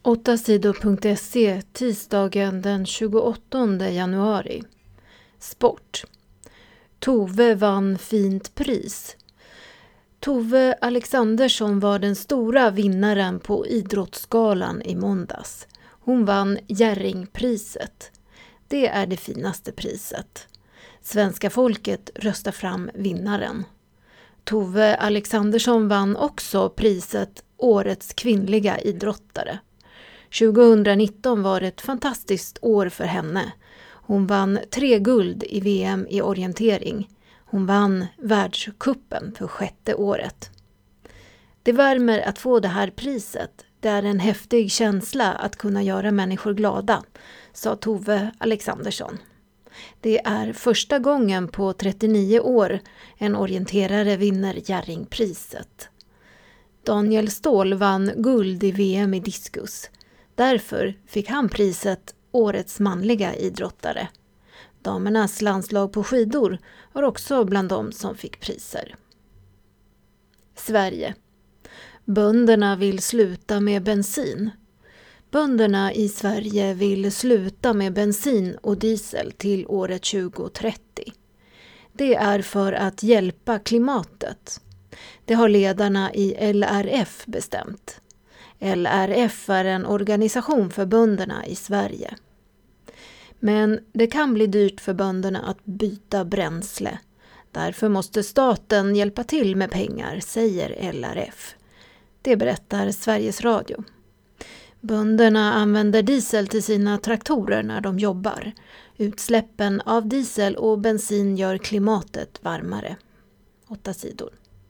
8sidor.se tisdagen den 28 januari. Sport. Tove vann fint pris. Tove Alexandersson var den stora vinnaren på Idrottsgalan i måndags. Hon vann Jerringpriset. Det är det finaste priset. Svenska folket röstar fram vinnaren. Tove Alexandersson vann också priset Årets kvinnliga idrottare. 2019 var ett fantastiskt år för henne. Hon vann 3 guld i VM i orientering. Hon vann världscupen för 6:e året. Det värmer att få det här priset. Det är en häftig känsla att kunna göra människor glada, sa Tove Alexandersson. Det är första gången på 39 år en orienterare vinner Jerringpriset. Daniel Ståhl vann guld i VM i diskus. Därför fick han priset Årets manliga idrottare. Damernas landslag på skidor var också bland dem som fick priser. Sverige. Bönderna vill sluta med bensin. Bönderna i Sverige vill sluta med bensin och diesel till året 2030. Det är för att hjälpa klimatet. Det har ledarna i LRF bestämt. LRF är en organisation för bönderna i Sverige. Men det kan bli dyrt för bönderna att byta bränsle. Därför måste staten hjälpa till med pengar, säger LRF. Det berättar Sveriges Radio. Bönderna använder diesel till sina traktorer när de jobbar. Utsläppen av diesel och bensin gör klimatet varmare. 8 sidor.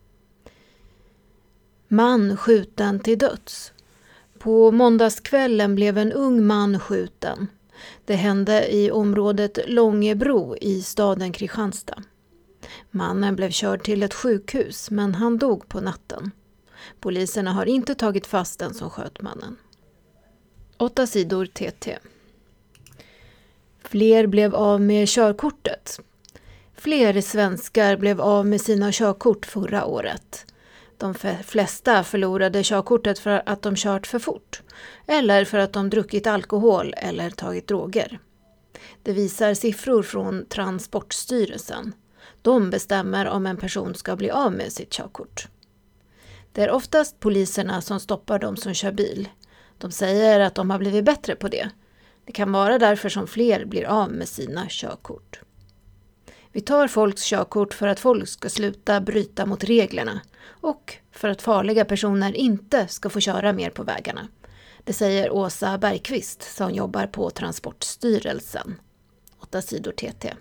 Man skjuten till döds. På måndagskvällen blev en ung man skjuten. Det hände i området Långebro i staden Kristianstad. Mannen blev körd till ett sjukhus men han dog på natten. Poliserna har inte tagit fast den som sköt mannen. 8 sidor TT. Fler blev av med körkortet. Fler svenskar blev av med sina körkort förra året. De flesta förlorade körkortet för att de kört för fort eller för att de druckit alkohol eller tagit droger. Det visar siffror från Transportstyrelsen. De bestämmer om en person ska bli av med sitt körkort. Det är oftast poliserna som stoppar de som kör bil. De säger att de har blivit bättre på det. Det kan vara därför som fler blir av med sina körkort. Vi tar folks körkort för att folk ska sluta bryta mot reglerna och för att farliga personer inte ska få köra mer på vägarna. Det säger Åsa Bergqvist som jobbar på Transportstyrelsen. 8 sidor TT.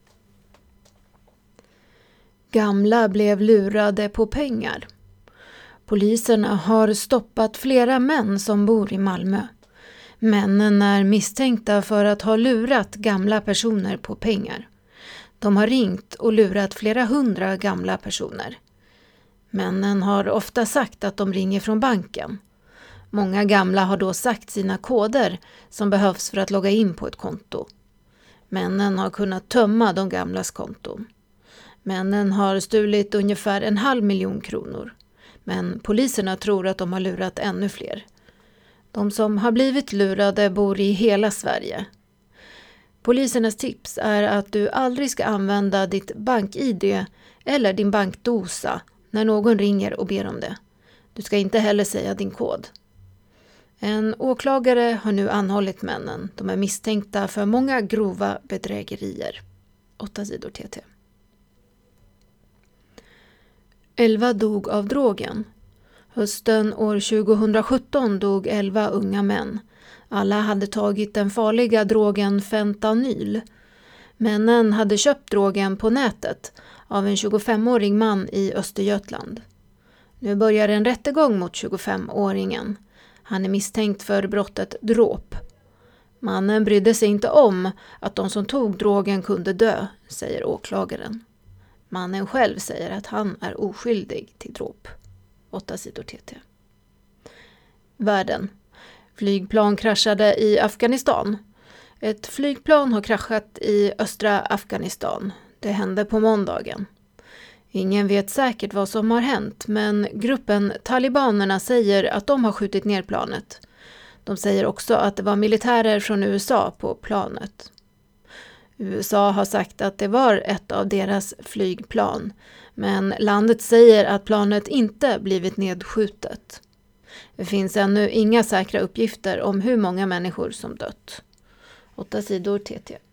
Gamla blev lurade på pengar. Poliserna har stoppat flera män som bor i Malmö. Männen är misstänkta för att ha lurat gamla personer på pengar. De har ringt och lurat flera 100 gamla personer. Männen har ofta sagt att de ringer från banken. Många gamla har då sagt sina koder som behövs för att logga in på ett konto. Männen har kunnat tömma de gamlas konton. Männen har stulit ungefär 500 000 kronor. Men poliserna tror att de har lurat ännu fler. De som har blivit lurade bor i hela Sverige. Polisernas tips är att du aldrig ska använda ditt bank-ID eller din bankdosa när någon ringer och ber om det. Du ska inte heller säga din kod. En åklagare har nu anhållit männen. De är misstänkta för många grova bedrägerier. 8 sidor TT. 11 dog av drogen. Hösten år 2017 dog 11 unga män. Alla hade tagit den farliga drogen fentanyl. Männen hade köpt drogen på nätet av en 25-årig man i Östergötland. Nu börjar en rättegång mot 25-åringen. Han är misstänkt för brottet dråp. Mannen brydde sig inte om att de som tog drogen kunde dö, säger åklagaren. Mannen själv säger att han är oskyldig till dråp. 8 sidor TT. Världen. Flygplan kraschade i Afghanistan. Ett flygplan har kraschat i östra Afghanistan. Det hände på måndagen. Ingen vet säkert vad som har hänt, men gruppen talibanerna säger att de har skjutit ner planet. De säger också att det var militärer från USA på planet. USA har sagt att det var ett av deras flygplan, men landet säger att planet inte blivit nedskjutet. Det finns ännu inga säkra uppgifter om hur många människor som dött. 8 sidor TT.